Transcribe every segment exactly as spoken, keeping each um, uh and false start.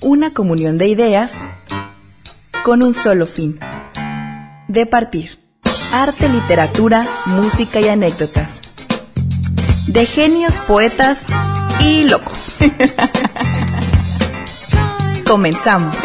una comunión de ideas con un solo fin: de partir. Arte, literatura, música y anécdotas. De genios, poetas y locos. Comenzamos.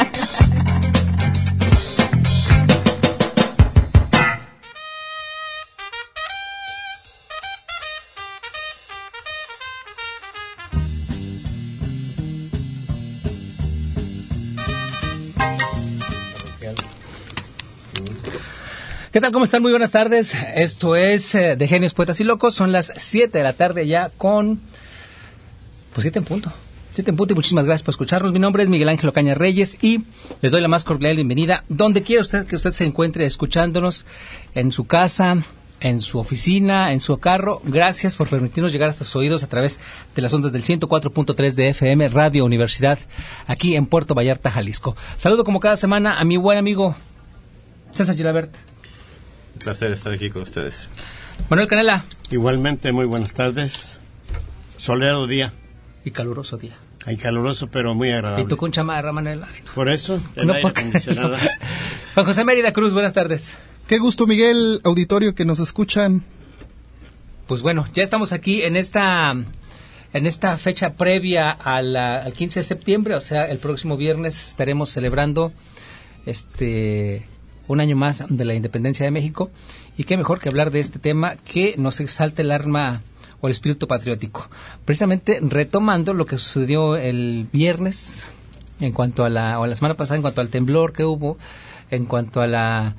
¿Qué tal? ¿Cómo están? Muy buenas tardes. Esto es eh, de Genios, Poetas y Locos. Son las siete de la tarde ya con... Pues siete en punto. siete en punto y muchísimas gracias por escucharnos. Mi nombre es Miguel Ángel Ocaña Reyes y les doy la más cordial bienvenida donde quiera usted que usted se encuentre escuchándonos, en su casa, en su oficina, en su carro. Gracias por permitirnos llegar hasta sus oídos a través de las ondas del ciento cuatro punto tres de F M, Radio Universidad, aquí en Puerto Vallarta, Jalisco. Saludo como cada semana a mi buen amigo César Gilabert. Un placer estar aquí con ustedes. Manuel Canela. Igualmente, muy buenas tardes. Soleado día. Y caluroso día. Ay, caluroso, pero muy agradable. Y tú con chamarra, Manuel. Ay, no. Por eso, el no, aire porque... acondicionado. Juan José Mérida Cruz, buenas tardes. Qué gusto, Miguel, auditorio que nos escuchan. Pues bueno, ya estamos aquí en esta en esta fecha previa a la, al quince de septiembre, o sea, el próximo viernes estaremos celebrando este un año más de la independencia de México, y qué mejor que hablar de este tema que nos exalte el alma o el espíritu patriótico. Precisamente retomando lo que sucedió el viernes en cuanto a la, o la semana pasada, en cuanto al temblor que hubo, en cuanto a la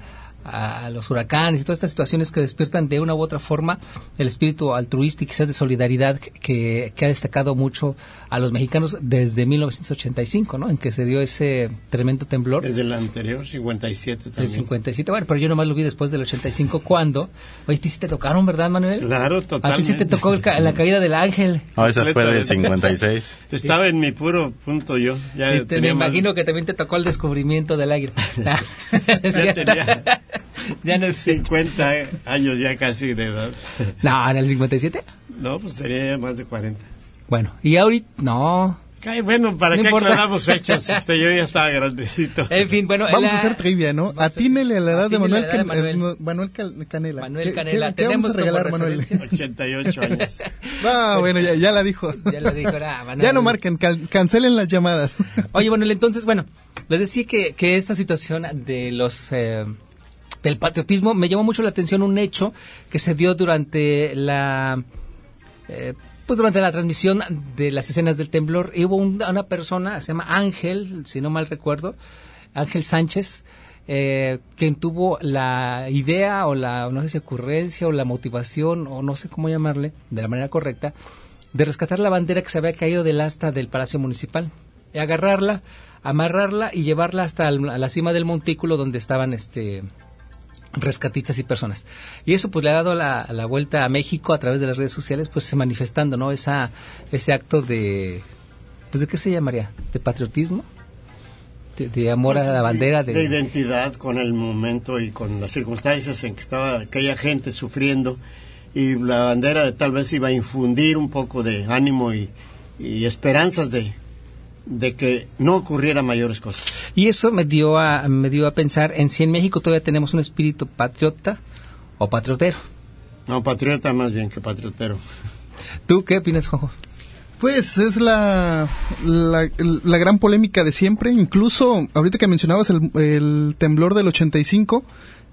a los huracanes y todas estas situaciones que despiertan de una u otra forma el espíritu altruista y quizás de solidaridad que, que ha destacado mucho a los mexicanos desde mil novecientos ochenta y cinco, ¿no? En que se dio ese tremendo temblor. Desde el anterior, cincuenta y siete también. El cincuenta y siete, bueno, pero yo nomás lo vi después del ochenta y cinco, cuando... Oye, ¿a ti sí te tocaron, verdad, Manuel? Claro, totalmente. A ti sí te tocó el ca- la caída del ángel. No, esa fue del cincuenta y seis. Estaba en mi puro punto yo. Ya y te, me imagino más... que también te tocó el descubrimiento del águila. ya tenía... Ya no sé. cincuenta años ya casi de edad. No, ¿en el cincuenta y siete? No, pues tenía ya más de cuarenta. Bueno, y ahorita, no. Ay, bueno, ¿para no qué importa. aclaramos fechas? Este, yo ya estaba grandecito. En fin, bueno. Vamos la... a hacer trivia, ¿no? Atínele a la edad de Manuel, edad de Manuel. Can... Manuel Can... Canela. Manuel Canela. ¿Qué, qué, ¿qué vamos a regalar, Manuel? ochenta y ocho años. Ah, bueno, ya, ya la dijo. Ya la dijo, nah, Manuel. Ya no marquen, cal- cancelen las llamadas. Oye, Manuel, entonces, bueno, les decía que, que esta situación de los... Eh, del patriotismo, me llamó mucho la atención un hecho que se dio durante la eh, pues durante la transmisión de las escenas del temblor. Y hubo un, una persona, se llama Ángel, si no mal recuerdo, Ángel Sánchez, eh, quien tuvo la idea o la, no sé si ocurrencia o la motivación, o no sé cómo llamarle, de la manera correcta, de rescatar la bandera que se había caído del asta del Palacio Municipal, y agarrarla, amarrarla y llevarla hasta el, a la cima del montículo donde estaban este rescatistas y personas. Y eso pues le ha dado la, la vuelta a México a través de las redes sociales, pues manifestando, ¿no? Esa, ese acto de, pues ¿de qué se llamaría? ¿De patriotismo? De, de amor pues, a la bandera. De, de identidad con el momento y con las circunstancias en que estaba aquella gente sufriendo, y la bandera tal vez iba a infundir un poco de ánimo y, y esperanzas de de que no ocurriera mayores cosas. Y eso me dio a me dio a pensar en si en México todavía tenemos un espíritu patriota o patriotero. No, patriota más bien que patriotero. ¿Tú qué opinas, Juanjo? Pues es la, la la gran polémica de siempre. Incluso ahorita que mencionabas el, el temblor del ochenta y cinco,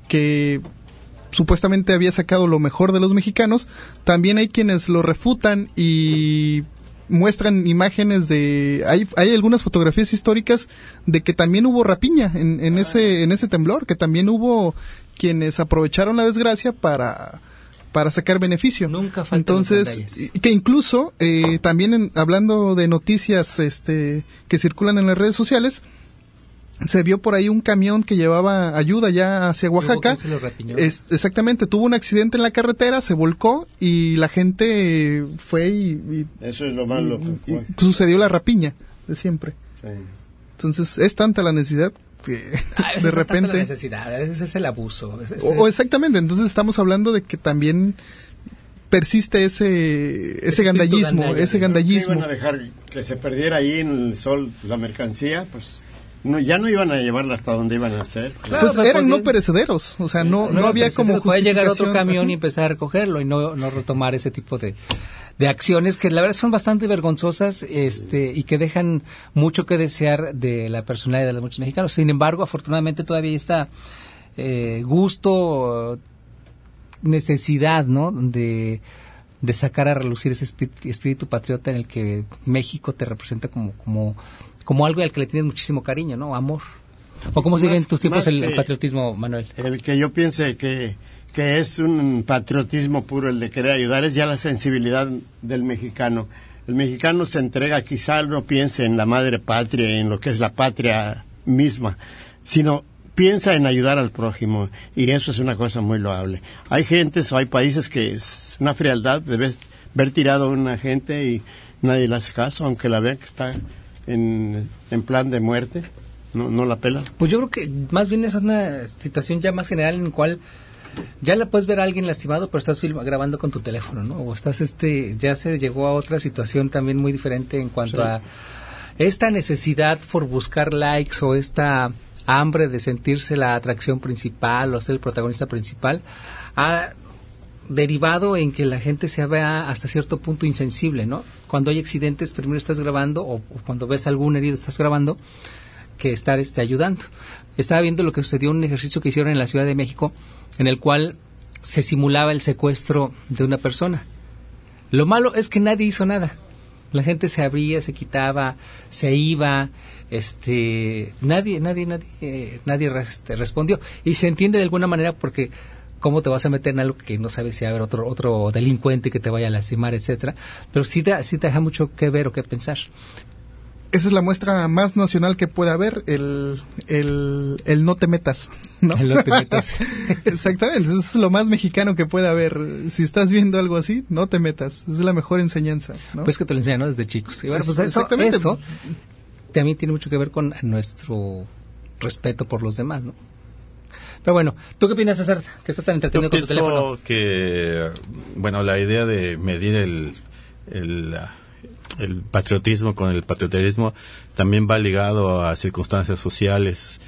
que supuestamente había sacado lo mejor de los mexicanos, también hay quienes lo refutan y muestran imágenes de hay hay algunas fotografías históricas de que también hubo rapiña en, en ese en ese temblor, que también hubo quienes aprovecharon la desgracia para para sacar beneficio. Nunca faltan Entonces, que incluso eh, también en, hablando de noticias este que circulan en las redes sociales, se vio por ahí un camión que llevaba ayuda ya hacia Oaxaca. Se lo rapiñó. Es, exactamente, tuvo un accidente en la carretera, se volcó y la gente fue y... y eso es lo malo. Y, y sucedió la rapiña de siempre. Sí. Entonces, es tanta la necesidad que ah, de repente... No es la necesidad, ese es el abuso. Ese, ese o, o exactamente, entonces estamos hablando de que también persiste ese ese gandallismo, gandalla, ese ¿no? gandallismo. Iban a dejar que se perdiera ahí en el sol la mercancía, pues no, ya no iban a llevarla hasta donde iban a hacer. Claro, pues pues, eran porque- no perecederos, o sea, no, no, no había pero como se puede llegar otro justificación. camión y Ajá. empezar a recogerlo y no, no retomar ese tipo de, de acciones que la verdad son bastante vergonzosas este y que dejan mucho que desear de la personalidad de los muchos mexicanos. Sin embargo, afortunadamente todavía está eh, gusto, necesidad, ¿no? De, de sacar a relucir ese espíritu, espíritu patriota en el que México te representa como, como, como algo al que le tienes muchísimo cariño, ¿no? Amor. ¿O cómo sigue en tus tiempos más el, que- el patriotismo, Manuel? El que yo piense que, que es un patriotismo puro el de querer ayudar es ya la sensibilidad del mexicano. El mexicano se entrega, quizá no piense en la madre patria, en lo que es la patria misma, sino piensa en ayudar al prójimo, y eso es una cosa muy loable. Hay gentes o hay países que es una frialdad de ver, ver tirado a una gente y nadie le hace caso, aunque la vean que está en, en plan de muerte, no, no la pelan. Pues yo creo que más bien es una situación ya más general en la cual ya la puedes ver a alguien lastimado, pero estás film- grabando con tu teléfono, ¿no? O estás, este, ya se llegó a otra situación también muy diferente en cuanto Sí. a esta necesidad por buscar likes o esta hambre de sentirse la atracción principal o ser el protagonista principal, ha derivado en que la gente se vea hasta cierto punto insensible, ¿no? Cuando hay accidentes, primero estás grabando o, o cuando ves algún herido estás grabando que estar este, ayudando. Estaba viendo lo que sucedió en un ejercicio que hicieron en la Ciudad de México, en el cual se simulaba el secuestro de una persona. Lo malo es que nadie hizo nada. La gente se abría, se quitaba, se iba, este, nadie, nadie, nadie, eh, nadie este, respondió. Y se entiende de alguna manera porque cómo te vas a meter en algo que no sabes si va a haber otro, otro delincuente que te vaya a lastimar, etcétera. Pero sí te, sí te deja mucho que ver o que pensar. Esa es la muestra más nacional que puede haber, el, el, el no te metas, ¿no? El no te metas. Exactamente, eso es lo más mexicano que puede haber. Si estás viendo algo así, no te metas. Es la mejor enseñanza, ¿no? Pues que te lo enseñan, ¿no? Desde chicos. Y bueno, pues Es- eso, exactamente. eso también tiene mucho que ver con nuestro respeto por los demás, ¿no? Pero bueno, ¿tú qué opinas, César? Que estás tan entretenido Yo con tu teléfono. pienso que, bueno, la idea de medir el, el, el patriotismo con el patrioterismo también va ligado a circunstancias sociales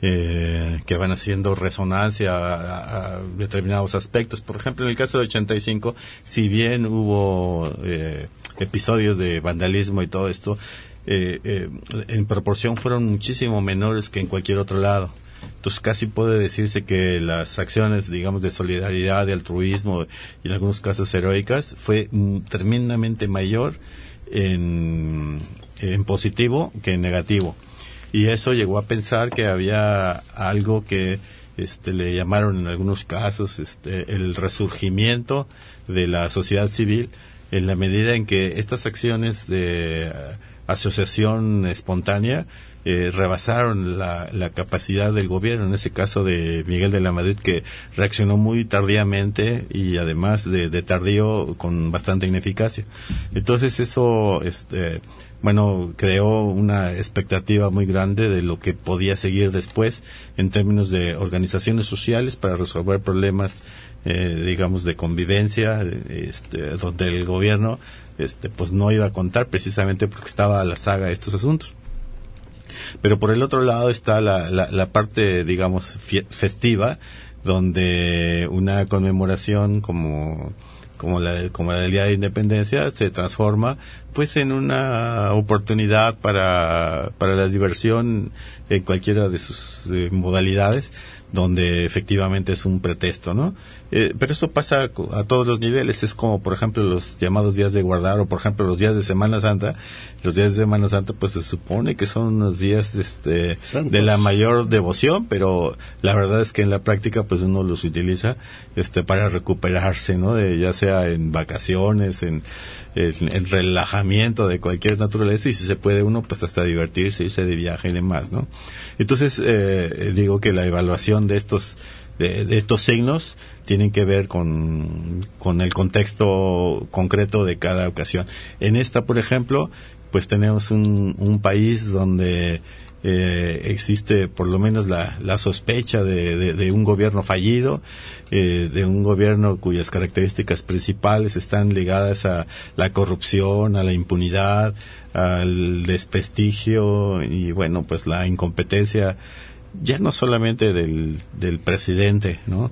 eh, que van haciendo resonancia a, a determinados aspectos. Por ejemplo, en el caso de ochenta y cinco, si bien hubo eh, episodios de vandalismo y todo esto, eh, eh, en proporción fueron muchísimo menores que en cualquier otro lado. Entonces casi puede decirse que las acciones, digamos, de solidaridad, de altruismo y en algunos casos heroicas fue mm, tremendamente mayor en, en positivo que en negativo. Y eso llegó a pensar que había algo que este, le llamaron en algunos casos este, el resurgimiento de la sociedad civil, en la medida en que estas acciones de uh, asociación espontánea Eh, rebasaron la, la capacidad del gobierno, en ese caso de Miguel de la Madrid, que reaccionó muy tardíamente y además de, de tardío con bastante ineficacia. Entonces eso, este, bueno, creó una expectativa muy grande de lo que podía seguir después en términos de organizaciones sociales para resolver problemas, eh, digamos, de convivencia, este, donde el gobierno, este, pues no iba a contar precisamente porque estaba a la saga de estos asuntos. Pero por el otro lado está la, la, la parte, digamos, fie- festiva, donde una conmemoración como como la como la del Día de Independencia se transforma pues en una oportunidad para para la diversión en cualquiera de sus eh, modalidades, donde efectivamente es un pretexto, ¿no? Eh, pero eso pasa a, a todos los niveles. Es como, por ejemplo, los llamados días de guardar, o por ejemplo los días de Semana Santa. Los días de Semana Santa pues se supone que son unos días este Santos. de la mayor devoción, pero la verdad es que en la práctica pues uno los utiliza este para recuperarse, ¿no? De, ya sea en vacaciones, en, en, en relajamiento de cualquier naturaleza, y si se puede uno pues hasta divertirse, irse de viaje y demás, ¿no? Entonces eh, digo que la evaluación de estos de, de estos signos tienen que ver con, con el contexto concreto de cada ocasión. En esta, por ejemplo, pues tenemos un, un país donde eh, existe por lo menos la, la sospecha de, de, de un gobierno fallido, eh, de un gobierno cuyas características principales están ligadas a la corrupción, a la impunidad, al desprestigio y, bueno, pues la incompetencia, ya no solamente del, del presidente, ¿no?,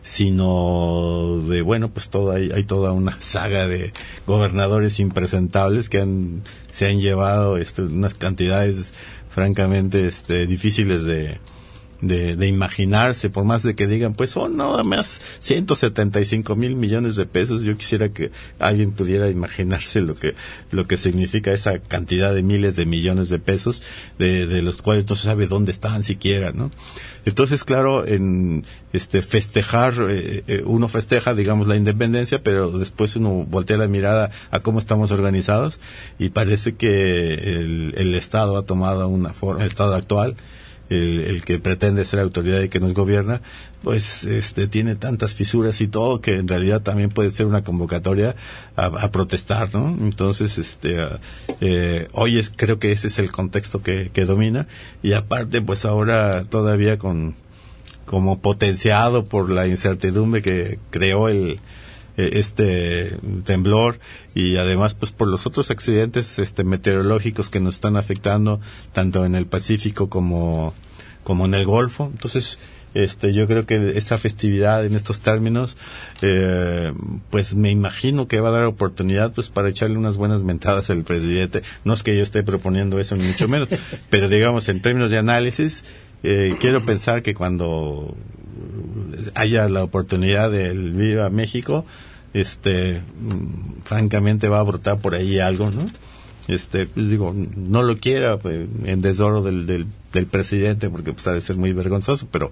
sino de, bueno, pues todo hay, hay toda una saga de gobernadores impresentables que han, se han llevado este, unas cantidades francamente este, difíciles de, de, de imaginarse, por más de que digan, pues son nada más ciento setenta y cinco mil millones de pesos. Yo quisiera que alguien pudiera imaginarse lo que lo que significa esa cantidad de miles de millones de pesos, de, de los cuales no se sabe dónde están siquiera, ¿no? Entonces, claro, en este festejar, eh, eh, uno festeja, digamos, la independencia, pero después uno voltea la mirada a cómo estamos organizados y parece que el, el Estado ha tomado una forma, el Estado actual, el, el que pretende ser autoridad y que nos gobierna, pues este tiene tantas fisuras y todo que en realidad también puede ser una convocatoria a, a protestar, ¿no? Entonces, este eh, hoy es, creo que ese es el contexto que, que domina, y aparte pues ahora todavía con como potenciado por la incertidumbre que creó el este temblor, y además pues por los otros accidentes este meteorológicos que nos están afectando tanto en el Pacífico como como en el Golfo. Entonces este yo creo que esta festividad en estos términos eh, pues me imagino que va a dar oportunidad pues para echarle unas buenas mentadas al presidente. No es que yo esté proponiendo eso ni mucho menos, pero digamos en términos de análisis eh, quiero pensar que cuando haya la oportunidad del Viva México, este, francamente va a brotar por ahí algo, ¿no? Este, pues digo, no lo quiera pues, en desdoro del, del, del presidente, porque pues ha de ser muy vergonzoso, pero,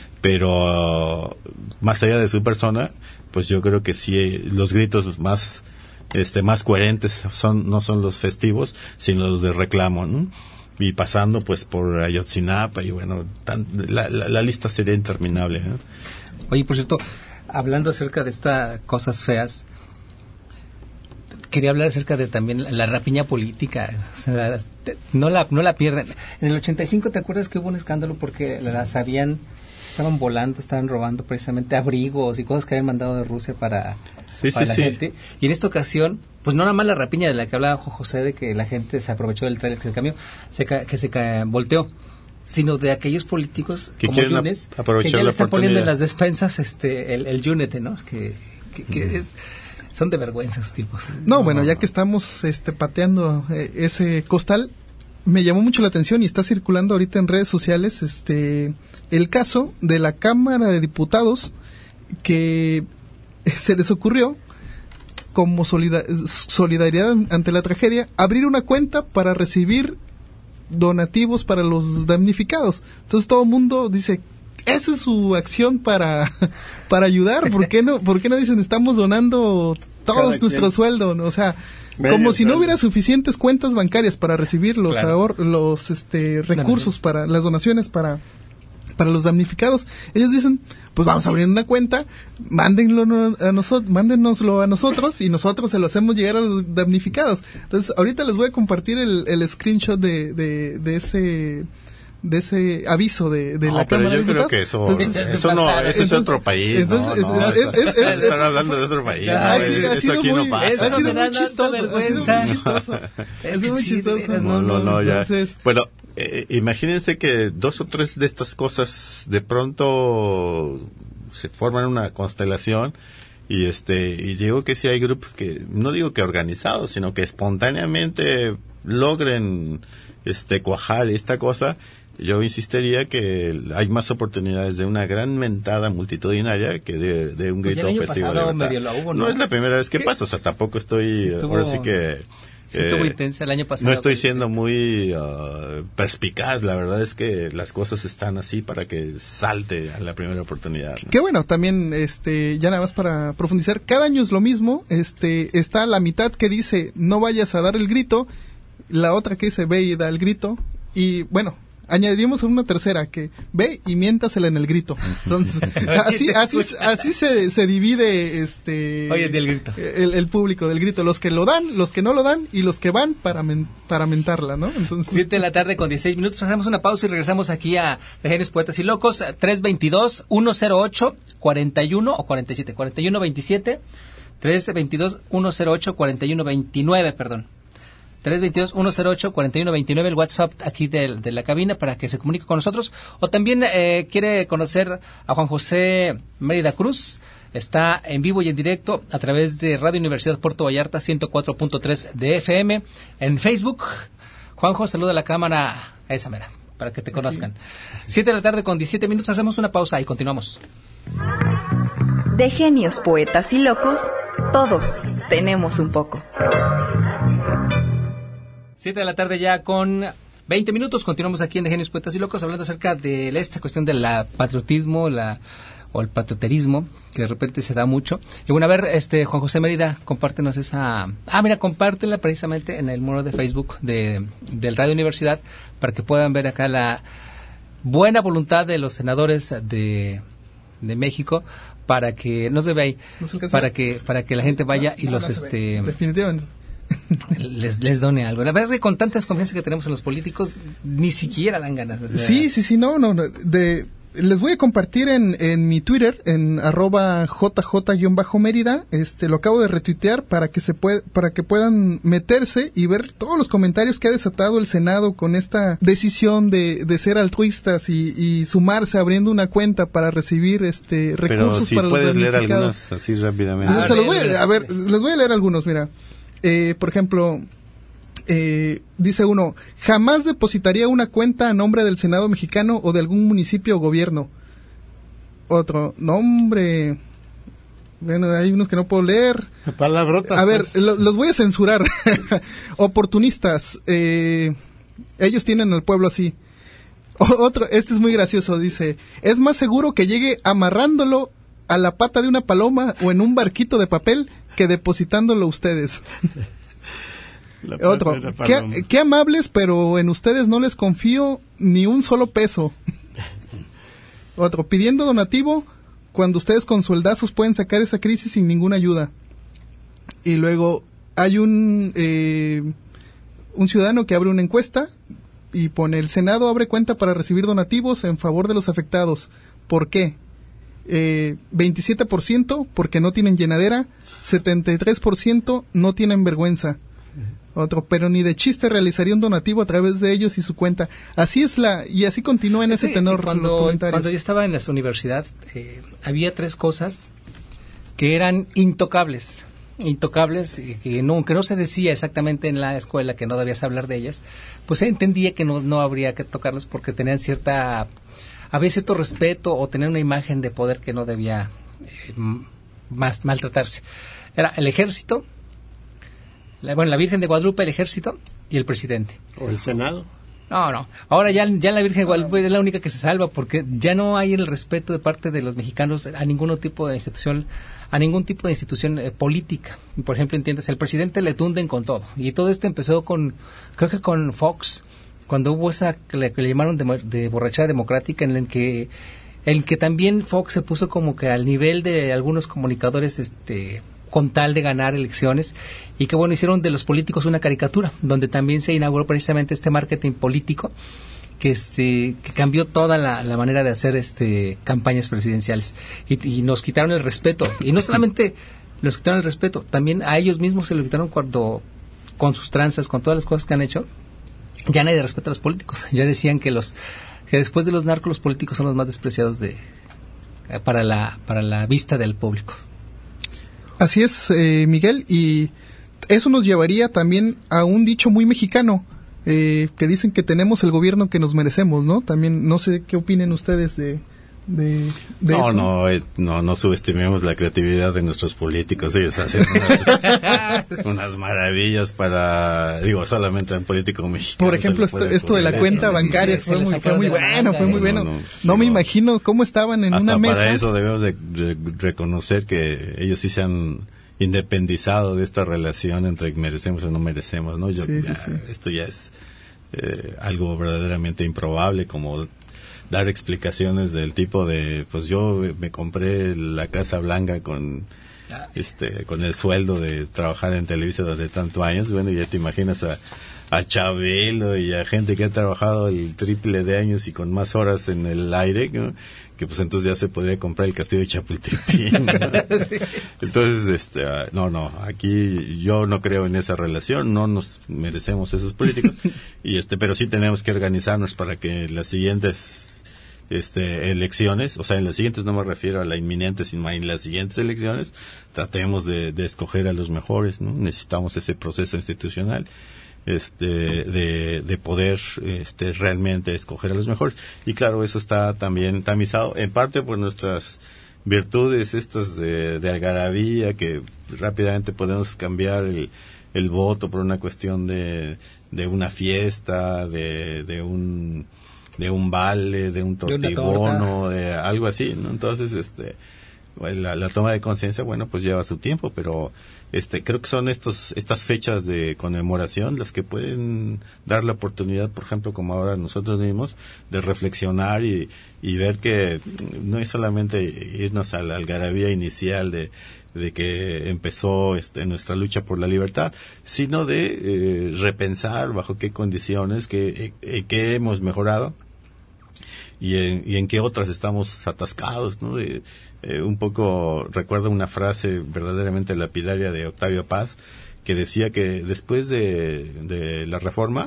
pero uh, más allá de su persona, pues yo creo que sí los gritos más, este, más coherentes son, no son los festivos, sino los de reclamo, ¿no? Y pasando pues por Ayotzinapa y bueno, tan, la, la, la lista sería interminable, ¿eh? Oye, por cierto, hablando acerca de estas cosas feas, quería hablar acerca de también la, la rapiña política. O sea, no la no la pierden. En el ochenta y cinco, ¿te acuerdas que hubo un escándalo porque las habían, estaban volando, estaban robando precisamente abrigos y cosas que habían mandado de Rusia para, sí, para sí, la sí. gente? Y en esta ocasión, pues no nada más la rapiña de la que hablaba José, de que la gente se aprovechó del trailer que se cambió, se ca- que se ca- volteó, sino de aquellos políticos que como quieren Yunes, ap- aprovechar que ya la le están poniendo en oportunidad. las despensas este el, el yunete, ¿no? Que, que, que Mm. es, son de vergüenza esos tipos. No, bueno, ya que estamos este pateando eh, ese costal, me llamó mucho la atención y está circulando ahorita en redes sociales este el caso de la Cámara de Diputados, que se les ocurrió como solida- solidaridad ante la tragedia abrir una cuenta para recibir donativos para los damnificados. Entonces todo el mundo dice, esa es su acción para para ayudar. ¿Por qué no por qué no dicen estamos donando todos Cada nuestro quien. sueldo? O sea, Medio como si no sueldo. hubiera suficientes cuentas bancarias para recibir los Claro. ahor- los este recursos Donaciones. para las donaciones para para los damnificados. Ellos dicen, pues vamos a abrir una cuenta, mándenlo no- a nosotros, mándenoslo a nosotros y nosotros se lo hacemos llegar a los damnificados. Entonces, ahorita les voy a compartir el, el screenshot de, de, de ese de ese aviso de, de No, la pero Cámara yo de creo Diputados. que eso, Entonces, eso no, eso es entonces- otro país, entonces, no, no, es- es- es- es- están hablando de otro país, Ah, no, ha sido- ha eso sido aquí no muy- pasa. ha sido me muy da tanta chistoso, ha sido muy vergüenza. chistoso. Es Ha sido que muy sí, de chistoso. veras, No, no, no, ya. Entonces, Bueno, eh, imagínense que dos o tres de estas cosas de pronto se forman una constelación y este y digo que sí hay grupos que no digo que organizados, sino que espontáneamente logren este cuajar esta cosa. Yo insistiría que hay más oportunidades de una gran mentada multitudinaria que de, de un Pues ya grito el año festivo de pasado libertad. medio la hubo, ¿no? ¿no? es la primera vez que pasa, o sea, tampoco estoy Sí estuvo- ahora sí que Sí estuvo eh, intensa el año pasado. no estoy siendo muy uh, perspicaz, la verdad es que las cosas están así para que salte a la primera oportunidad, ¿no? que bueno, también este ya nada más para profundizar, cada año es lo mismo, este está la mitad que dice no vayas a dar el grito, la otra que dice ve y da el grito, y bueno, añadiríamos una tercera, que ve y miéntasela en el grito. Entonces, así así así se, se divide este Oye, del grito. El, el público del grito, los que lo dan, los que no lo dan y los que van para men, para mentarla, ¿no? Entonces, siete de la tarde con dieciséis minutos, hacemos una pausa y regresamos aquí a De Genios, Poetas y Locos. Tres veintidós, uno cero ocho, cuarenta y uno o cuarenta y siete, cuarenta y uno veintisiete, tres veintidós, uno cero ocho, cuarenta y uno veintinueve, perdón. tres veintidós, uno cero ocho, cuarenta y uno veintinueve, el WhatsApp aquí de, de la cabina para que se comunique con nosotros. O también eh, quiere conocer a Juan José Mérida Cruz. Está en vivo y en directo a través de Radio Universidad Puerto Vallarta ciento cuatro punto tres de F M. En Facebook, Juanjo, saluda a la cámara a esa mera, para que te conozcan. siete de la tarde con diecisiete minutos, hacemos una pausa y continuamos. De Genios, Poetas y Locos, todos tenemos un poco. siete de la tarde ya con veinte minutos, continuamos aquí en De Genios, Poetas y Locos hablando acerca de esta cuestión del patriotismo, la o el patrioterismo, que de repente se da mucho. Y bueno, a ver, este Juan José Mérida, compártenos esa... Ah, mira, compártela precisamente en el muro de Facebook de, del Radio Universidad para que puedan ver acá la buena voluntad de los senadores de, de México para que, no se ve ahí, no se para que para que la gente vaya no, y no, los... No este definitivamente. Les, les done algo. La verdad es que con tanta desconfianza que tenemos en los políticos, ni siquiera dan ganas. O sea, sí, sí, sí, no, no, de... Les voy a compartir en, en mi Twitter, en arroba jj-mérida, este, lo acabo de retuitear para que se puede, para que puedan meterse y ver todos los comentarios que ha desatado el Senado con esta decisión de, de ser altruistas y, y sumarse abriendo una cuenta para recibir este recursos. Pero si para puedes los leer algunas así rápidamente. Ah, se los voy a, a ver, les voy a leer algunos, mira. Eh, por ejemplo... Eh, dice uno, jamás depositaría una cuenta a nombre del Senado mexicano o de algún municipio o gobierno. Otro, nombre, bueno, hay unos que no puedo leer. Palabrotas. A ver, pues. lo, los voy a censurar. Oportunistas, eh, ellos tienen al pueblo así. O, otro, este es muy gracioso, dice, es más seguro que llegue amarrándolo a la pata de una paloma o en un barquito de papel que depositándolo ustedes. Otro, qué, qué amables, pero en ustedes no les confío ni un solo peso. Otro, pidiendo donativo cuando ustedes con sueldazos pueden sacar esa crisis sin ninguna ayuda. Y luego hay un eh, un ciudadano que abre una encuesta y pone, el Senado abre cuenta para recibir donativos en favor de los afectados. ¿Por qué? Eh, veintisiete por ciento porque no tienen llenadera, setenta y tres por ciento no tienen vergüenza. Otro, pero ni de chiste realizaría un donativo a través de ellos y su cuenta. Así es la, y así continúa en ese sí, tenor cuando, los comentarios. Cuando yo estaba en la universidad, eh, había tres cosas que eran intocables. Intocables, eh, que, no, que no se decía exactamente en la escuela, que no debías hablar de ellas. Pues se entendía que no, no habría que tocarlas porque tenían cierta, había cierto respeto o tenían una imagen de poder que no debía eh, más maltratarse. Era el ejército, La, bueno, la Virgen de Guadalupe, el ejército y el presidente. ¿O el Senado? No, no. Ahora ya, ya la Virgen de Guadalupe es la única que se salva porque ya no hay el respeto de parte de los mexicanos a ningún tipo de institución, a ningún tipo de institución eh, política. Por ejemplo, entiendes, el presidente le tunden con todo. Y todo esto empezó con, creo que con Fox, cuando hubo esa que le, que le llamaron de, de borrachera democrática, en el que, en que también Fox se puso como que al nivel de algunos comunicadores, este... con tal de ganar elecciones, y que bueno, hicieron de los políticos una caricatura, donde también se inauguró precisamente este marketing político que este que cambió toda la, la manera de hacer este campañas presidenciales, y, y nos quitaron el respeto, y no solamente nos quitaron el respeto, también a ellos mismos se lo quitaron cuando, con sus tranzas, con todas las cosas que han hecho, ya nadie respeta a los políticos, ya decían que los que después de los narcos los políticos son los más despreciados de para la para la vista del público. Así es, eh, Miguel, y eso nos llevaría también a un dicho muy mexicano, eh, que dicen que tenemos el gobierno que nos merecemos, ¿no? También, no sé qué opinen ustedes de, de, de no, eso. No, eh, no, no subestimemos la creatividad de nuestros políticos. Ellos hacen unas, unas maravillas para, digo, solamente en político mexicano. Por ejemplo, esto, esto de la cuenta bancaria sí, sí, fue, muy, fue muy bueno, fue muy bueno. No, no, no, no me imagino cómo estaban en una mesa. Hasta para eso debemos de, de reconocer que ellos sí se han independizado de esta relación entre merecemos o no merecemos, ¿no? Yo, sí, ya, sí, sí. Esto ya es eh, algo verdaderamente improbable, como dar explicaciones del tipo de, pues yo me compré la Casa Blanca con este con el sueldo de trabajar en Televisa durante tantos años. Bueno, ya te imaginas a, a Chabelo y a gente que ha trabajado el triple de años y con más horas en el aire, ¿no? Que pues entonces ya se podría comprar el castillo de Chapultepec, ¿no? Sí. Entonces, este, uh, no, no, aquí yo no creo en esa relación, no nos merecemos esos políticos, y este, pero sí tenemos que organizarnos para que las siguientes este elecciones, o sea, en las siguientes no me refiero a la inminente, sino en las siguientes elecciones, tratemos de, de escoger a los mejores, ¿no? Necesitamos ese proceso institucional, este de, de poder este realmente escoger a los mejores, y claro, eso está también tamizado en parte por nuestras virtudes estas de, de algarabía, que rápidamente podemos cambiar el, el voto por una cuestión de, de una fiesta, de, de un de un vale, de un tortibono, de, de algo así, ¿no? Entonces, este la, la toma de conciencia, bueno, pues lleva su tiempo, pero este creo que son estos estas fechas de conmemoración las que pueden dar la oportunidad, por ejemplo, como ahora nosotros mismos, de reflexionar y, y ver que no es solamente irnos a la algarabía inicial de de que empezó este, nuestra lucha por la libertad, sino de eh, repensar bajo qué condiciones, qué, eh, qué hemos mejorado y en, y en qué otras estamos atascados, ¿no? De, eh, un poco recuerdo una frase verdaderamente lapidaria de Octavio Paz, que decía que después de, de la reforma,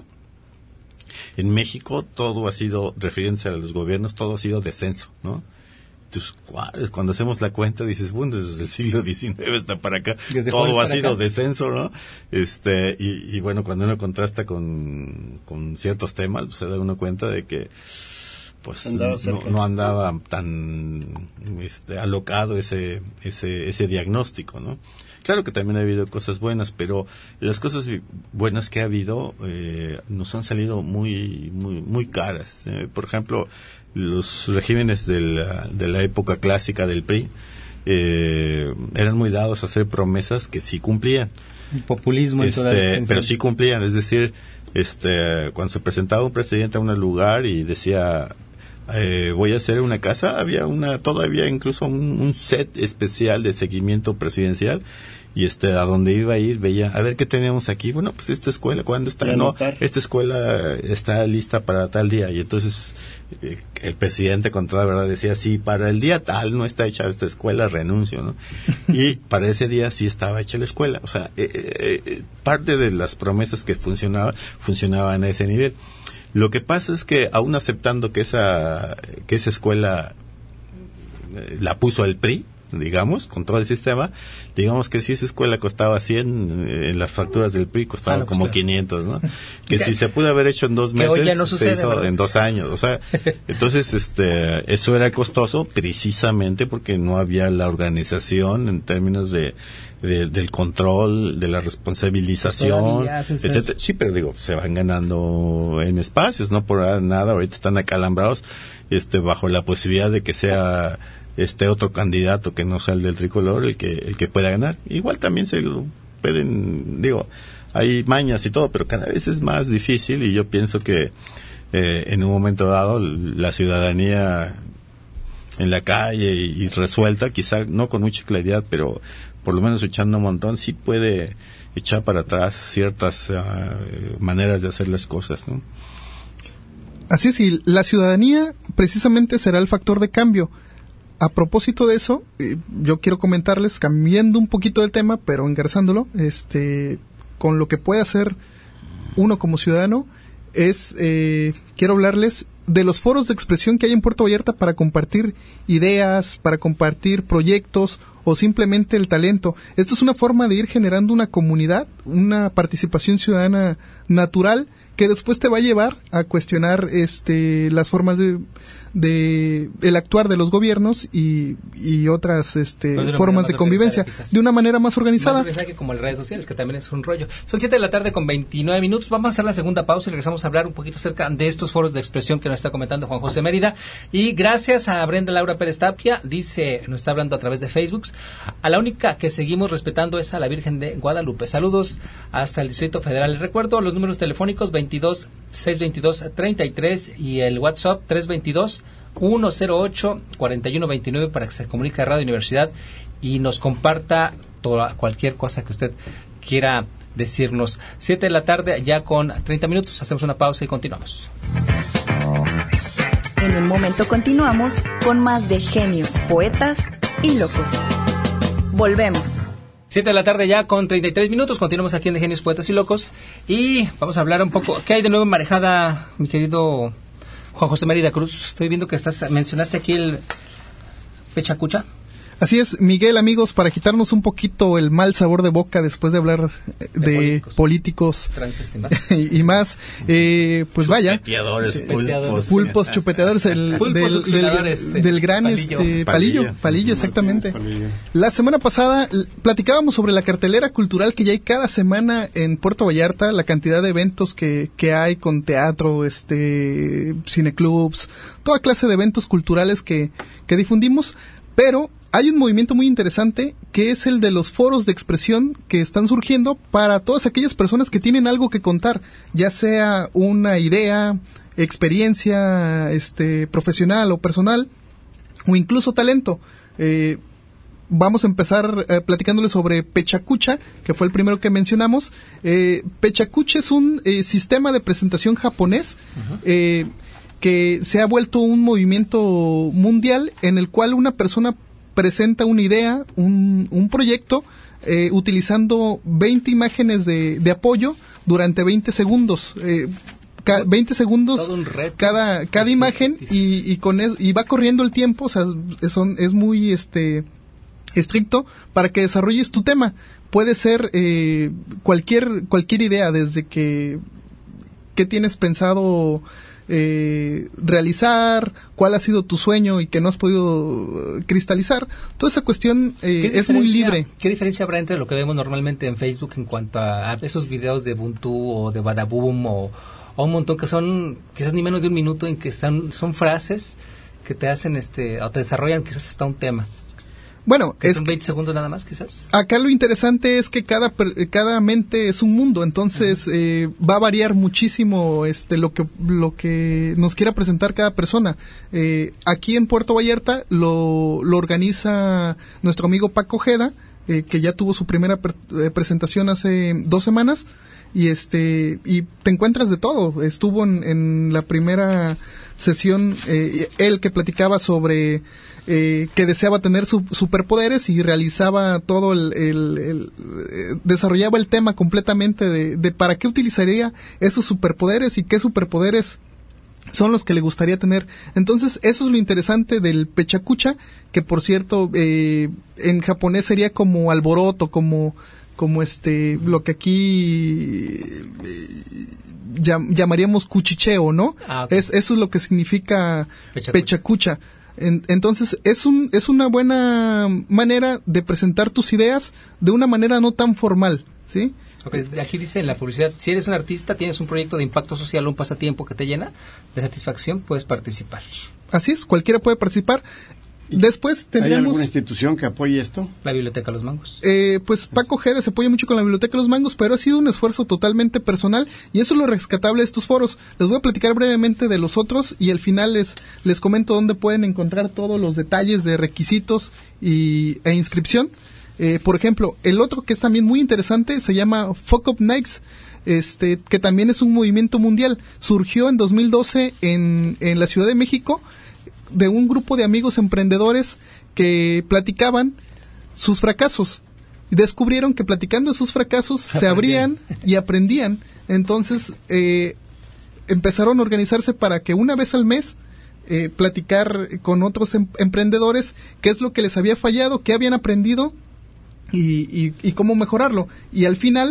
en México todo ha sido, refiriéndose a los gobiernos, todo ha sido descenso, ¿no? Entonces, cuando hacemos la cuenta, dices, bueno, desde el siglo diecinueve hasta para acá, todo ha sido acá? descenso, ¿no? Este, y, y bueno, cuando uno contrasta con, con ciertos temas, pues se da uno cuenta de que, pues, andaba no, no andaba tan, este, alocado ese, ese, ese diagnóstico, ¿no? Claro que también ha habido cosas buenas, pero las cosas buenas que ha habido, eh, nos han salido muy, muy, muy caras. Eh, por ejemplo, los regímenes de la, de la época clásica del P R I eh, eran muy dados a hacer promesas que sí cumplían. El populismo en este, toda la pero sí cumplían, es decir, este cuando se presentaba un presidente a un lugar y decía eh, voy a hacer una casa, había una todavía incluso un, un set especial de seguimiento presidencial. Y este, a donde iba a ir, veía, a ver qué tenemos aquí. Bueno, pues esta escuela, ¿cuándo está? No, esta escuela está lista para tal día. Y entonces, eh, el presidente, con toda verdad, decía, sí, para el día tal no está hecha esta escuela, renuncio, ¿no? Y para ese día sí estaba hecha la escuela. O sea, eh, eh, parte de las promesas que funcionaban, funcionaban a ese nivel. Lo que pasa es que, aún aceptando que esa, que esa escuela eh, la puso el P R I, digamos, con todo el sistema, digamos que si esa escuela costaba cien, eh, en las facturas del P R I costaba ah, no, como pues, quinientos, ¿no? Que si se pudo haber hecho en dos meses, ya no sucede, se hizo ¿verdad? En dos años, o sea, entonces, este, eso era costoso precisamente porque no había la organización en términos de, de del control, de la responsabilización, etcétera. Sí, pero digo, se van ganando en espacios, no por nada, ahorita están acalambrados, este, bajo la posibilidad de que sea este otro candidato que no sea el del tricolor el que el que pueda ganar. Igual también se lo pueden, digo, hay mañas y todo, pero cada vez es más difícil, y yo pienso que eh, en un momento dado la ciudadanía en la calle y, y resuelta, quizá no con mucha claridad, pero por lo menos echando un montón, sí puede echar para atrás ciertas uh, maneras de hacer las cosas, ¿no? Así es, y la ciudadanía precisamente será el factor de cambio. A propósito de eso, eh, yo quiero comentarles, cambiando un poquito del tema, pero engarzándolo, este, con lo que puede hacer uno como ciudadano, es, eh, quiero hablarles de los foros de expresión que hay en Puerto Vallarta para compartir ideas, para compartir proyectos o simplemente el talento. Esto es una forma de ir generando una comunidad, una participación ciudadana natural, que después te va a llevar a cuestionar este las formas de, de el actuar de los gobiernos y, y otras este de formas de convivencia de una manera más organizada. Más organizada que como las redes sociales, que también es un rollo. Son siete de la tarde con veintinueve minutos. Vamos a hacer la segunda pausa y regresamos a hablar un poquito acerca de estos foros de expresión que nos está comentando Juan José Mérida. Y gracias a Brenda Laura Pérez Tapia, dice, nos está hablando a través de Facebook, A la única que seguimos respetando es a la Virgen de Guadalupe. Saludos hasta el Distrito Federal. Les recuerdo los números telefónicos veintidós, seiscientos veintidós, treinta y tres y el WhatsApp tres veintidós, ciento ocho, cuarenta y uno veintinueve para que se comunique a Radio Universidad y nos comparta toda, cualquier cosa que usted quiera decirnos. Siete de la tarde, ya con treinta minutos. Hacemos una pausa y continuamos. En un momento continuamos con más de Genios, Poetas y Locos. Volvemos. Siete de la tarde ya con treinta y tres minutos. Continuamos aquí en de Genios, Poetas y Locos. Y vamos a hablar un poco. ¿Qué hay de nuevo en Marejada, mi querido Juan José Mérida Cruz? Estoy viendo que estás mencionaste aquí el Pechacucha. Así es, Miguel, amigos, para quitarnos un poquito el mal sabor de boca después de hablar de, de políticos, políticos y, y más, eh, pues vaya. Chupeteadores, pulpos. Pulpos, chupeteadores, el, del, del, del, del gran palillo. Este, palillo, palillo, palillo, exactamente. Palillo. La semana pasada platicábamos sobre la cartelera cultural que ya hay cada semana en Puerto Vallarta, la cantidad de eventos que, que hay con teatro, este, cineclubs, toda clase de eventos culturales que, que difundimos, pero hay un movimiento muy interesante que es el de los foros de expresión que están surgiendo para todas aquellas personas que tienen algo que contar, ya sea una idea, experiencia este, profesional o personal, o incluso talento. Eh, vamos a empezar eh, platicándoles sobre Pechacucha, que fue el primero que mencionamos. Eh, Pechacucha es un eh, sistema de presentación japonés uh-huh. eh, que se ha vuelto un movimiento mundial en el cual una persona presenta una idea, un, un proyecto, eh, utilizando veinte imágenes de, de apoyo durante veinte segundos. Eh, ca, veinte segundos cada, cada imagen y, y, con es, y va corriendo el tiempo, o sea, son, es muy este estricto para que desarrolles tu tema. Puede ser eh, cualquier, cualquier idea, desde que qué tienes pensado Eh, realizar, cuál ha sido tu sueño y que no has podido cristalizar. Toda esa cuestión eh, es muy libre. ¿Qué diferencia habrá entre lo que vemos normalmente en Facebook en cuanto a, a esos videos de Ubuntu o de Badaboom o, o un montón que son quizás ni menos de un minuto en que están son frases que te hacen este o te desarrollan quizás hasta un tema? Bueno, es son veinte segundos nada más, quizás. Acá lo interesante es que cada cada mente es un mundo, entonces uh-huh. eh, va a variar muchísimo este lo que lo que nos quiera presentar cada persona. Eh, aquí en Puerto Vallarta lo lo organiza nuestro amigo Paco Ojeda, eh, que ya tuvo su primera pre- eh, presentación hace dos semanas y este y te encuentras de todo. Estuvo en, en la primera sesión eh, él que platicaba sobre Eh, que deseaba tener su, superpoderes y realizaba todo el, el, el eh, desarrollaba el tema completamente de, de para qué utilizaría esos superpoderes y qué superpoderes son los que le gustaría tener. Entonces eso es lo interesante del Pechacucha, que por cierto eh, en japonés sería como alboroto, como como este lo que aquí eh, llam, llamaríamos cuchicheo, ¿no? Ah, okay. Es eso es lo que significa Pechacucha. Pechacucha. En, entonces es un es una buena manera de presentar tus ideas de una manera no tan formal, ¿sí? Okay, aquí dice en la publicidad, si eres un artista, tienes un proyecto de impacto social o un pasatiempo que te llena de satisfacción, puedes participar. Así es, cualquiera puede participar. Después tendríamos... ¿Hay alguna institución que apoye esto? La Biblioteca Los Mangos. Eh, pues Paco Ojeda se apoya mucho con la Biblioteca Los Mangos, pero ha sido un esfuerzo totalmente personal y eso es lo rescatable de estos foros. Les voy a platicar brevemente de los otros y al final les, les comento dónde pueden encontrar todos los detalles de requisitos y, e inscripción. Eh, por ejemplo, el otro que es también muy interesante se llama Fuck Up Nights, este, que también es un movimiento mundial. Surgió en dos mil doce en, en la Ciudad de México, de un grupo de amigos emprendedores que platicaban sus fracasos y descubrieron que platicando sus fracasos Aprendí. se abrían y aprendían. Entonces eh, empezaron a organizarse para que una vez al mes eh, platicar con otros em- emprendedores qué es lo que les había fallado, qué habían aprendido y, y, y cómo mejorarlo. Y al final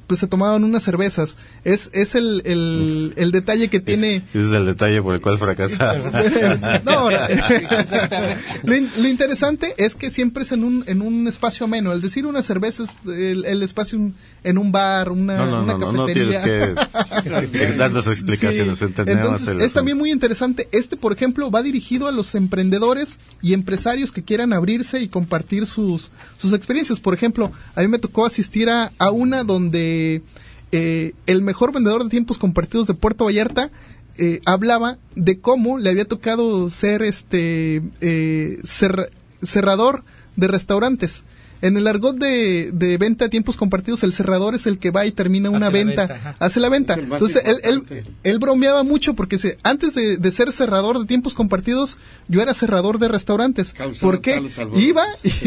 pues se tomaban unas cervezas. Es es el, el, el detalle que tiene... Es, ese es el detalle por el cual fracasa. no, ahora, lo, in, lo interesante es que siempre es en un en un espacio ameno. El decir una cerveza es el, el espacio un, en un bar, una, no, no, una no, cafetería. No tienes que darnos explicaciones. Sí. Entendemos. Entonces, el es también muy interesante. Este, por ejemplo, va dirigido a los emprendedores y empresarios que quieran abrirse y compartir sus, sus experiencias. Por ejemplo, a mí me tocó asistir a, a una donde Eh, el mejor vendedor de tiempos compartidos de Puerto Vallarta eh, hablaba de cómo le había tocado ser este eh, cer- cerrador de restaurantes. En el argot de, de venta de tiempos compartidos, el cerrador es el que va y termina una hace venta, la venta hace la venta. Es el más Entonces él, él, importante. él bromeaba mucho porque se, antes de, de ser cerrador de tiempos compartidos, yo era cerrador de restaurantes. Causando Porque tales alborotos. iba,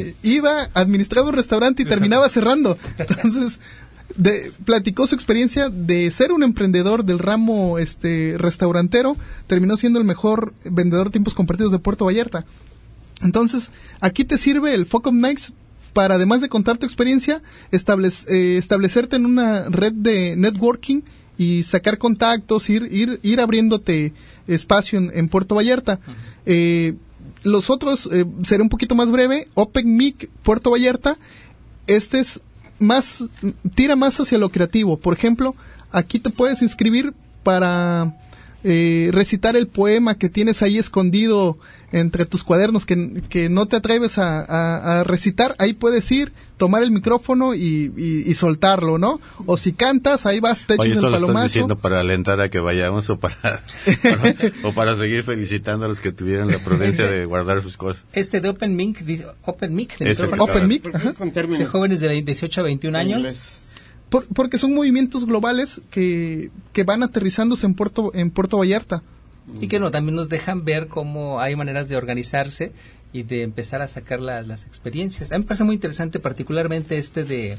iba, administraba un restaurante y terminaba cerrando. Entonces De, platicó su experiencia de ser un emprendedor del ramo este restaurantero, terminó siendo el mejor vendedor de tiempos compartidos de Puerto Vallarta. Entonces, aquí te sirve el Fuck Up Nights para, además de contar tu experiencia, establec- eh, establecerte en una red de networking y sacar contactos, ir ir ir abriéndote espacio en, en Puerto Vallarta. Uh-huh. Eh, los otros, eh, seré un poquito más breve, Open Mic Puerto Vallarta, este es más, tira más hacia lo creativo. Por ejemplo, aquí te puedes inscribir para eh, recitar el poema que tienes ahí escondido entre tus cuadernos que, que no te atreves a, a, a recitar. Ahí puedes ir, tomar el micrófono y, y, y soltarlo, ¿no? O si cantas, ahí vas, te echas Oye, el ¿esto lo palomazo. estás diciendo para alentar a que vayamos o para, para o para seguir felicitando a los que tuvieron la prudencia de guardar sus cosas? Este de Open Mic, dice, Open Mic, de Ese micrófono, Open Mic, ¿Por qué ajá. con de términos jóvenes de dieciocho a veintiún en años. inglés? Por, porque son movimientos globales que, que van aterrizándose en Puerto, en Puerto Vallarta. Y que no, también nos dejan ver cómo hay maneras de organizarse y de empezar a sacar la, las experiencias. A mí me parece muy interesante particularmente este de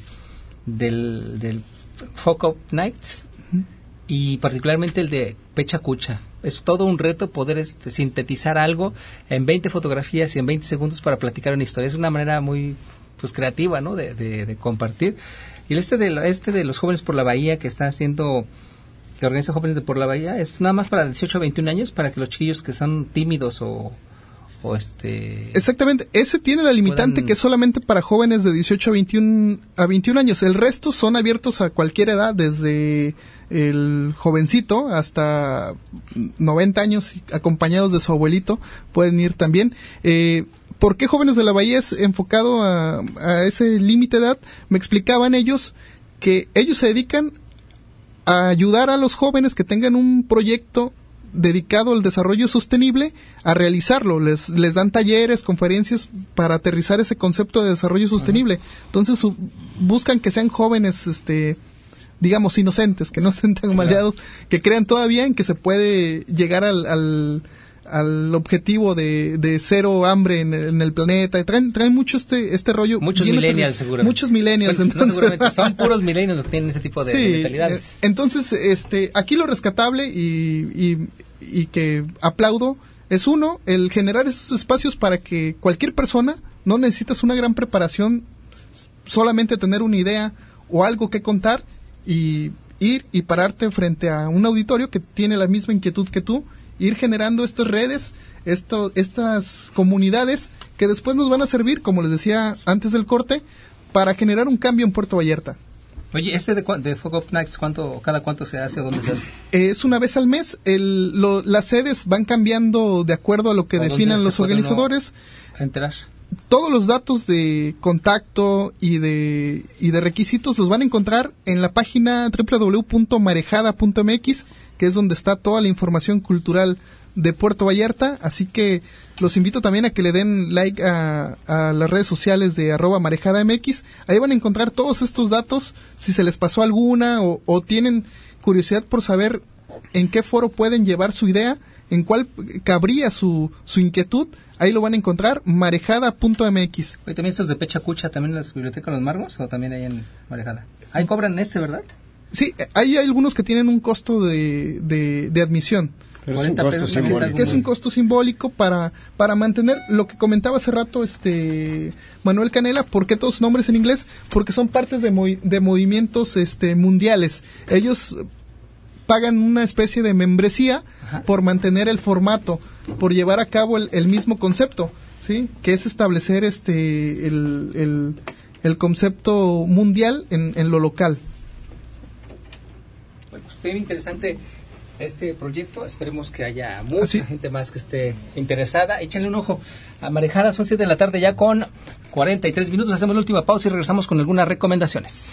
del, del Fuck Up Nights uh-huh. y particularmente el de Pecha Cucha. Es todo un reto poder este, sintetizar algo en veinte fotografías y en veinte segundos para platicar una historia. Es una manera muy pues creativa, ¿no? de, de, de compartir. Y este de, este de los jóvenes por la bahía que está haciendo... que organiza Jóvenes de por la Bahía, es nada más para dieciocho a veintiún años, para que los chiquillos que están tímidos o, o este... Exactamente, ese tiene la limitante puedan... que es solamente para jóvenes de dieciocho a veintiún, a veintiún años. El resto son abiertos a cualquier edad, desde el jovencito hasta noventa años, acompañados de su abuelito, pueden ir también. Eh, ¿Por qué Jóvenes de la Bahía es enfocado a, a ese límite de edad? Me explicaban ellos que ellos se dedican a ayudar a los jóvenes que tengan un proyecto dedicado al desarrollo sostenible a realizarlo. Les, les dan talleres, conferencias para aterrizar ese concepto de desarrollo sostenible. Uh-huh. Entonces su, buscan que sean jóvenes, este, digamos, inocentes, que no estén tan maleados, que crean todavía en que se puede llegar al, al, al objetivo de, de cero hambre en, en el planeta. Traen, traen mucho este, este rollo. Muchos millennials, seguramente. Muchos millennials, pues, entonces. No, seguramente son puros millennials los que tienen ese tipo de, sí, de mentalidades. Entonces, este, aquí lo rescatable y, y, y que aplaudo es uno, el generar esos espacios para que cualquier persona, no necesitas una gran preparación, solamente tener una idea o algo que contar y ir y pararte frente a un auditorio que tiene la misma inquietud que tú, ir generando estas redes, esto, estas comunidades que después nos van a servir, como les decía antes del corte, para generar un cambio en Puerto Vallarta. Oye, ¿este de, de Fuck Up Nights, ¿cuánto, cada cuánto se hace o dónde se hace? Es una vez al mes. El, lo, las sedes van cambiando de acuerdo a lo que definan los organizadores. Enterar. Todos los datos de contacto y de y de requisitos los van a encontrar en la página doble u doble u doble u punto marejada punto m x, que es donde está toda la información cultural de Puerto Vallarta. Así que los invito también a que le den like a, a las redes sociales de arroba marejada m x. Ahí van a encontrar todos estos datos, si se les pasó alguna o, o tienen curiosidad por saber en qué foro pueden llevar su idea, en cuál cabría su, su inquietud. Ahí lo van a encontrar, marejada punto m x. Oye, ¿también estos de Pecha Cucha, también en las bibliotecas Los Margos o también hay en Marejada? Ahí cobran este, ¿verdad? Sí, hay algunos que tienen un costo de, de, de admisión. cuarenta pesos, que, es, que es un costo simbólico para para mantener lo que comentaba hace rato este Manuel Canela. ¿Por qué todos nombres en inglés? Porque son partes de, movi- de movimientos este mundiales. Ellos pagan una especie de membresía Ajá. por mantener el formato, por llevar a cabo el, el mismo concepto, ¿sí? Que es establecer este el, el, el concepto mundial en, en lo local. Bueno, pues bien interesante este proyecto. Esperemos que haya mucha ¿Sí? gente más que esté interesada. Échenle un ojo a Marejada. Son siete de la tarde ya con cuarenta y tres minutos. Hacemos la última pausa y regresamos con algunas recomendaciones.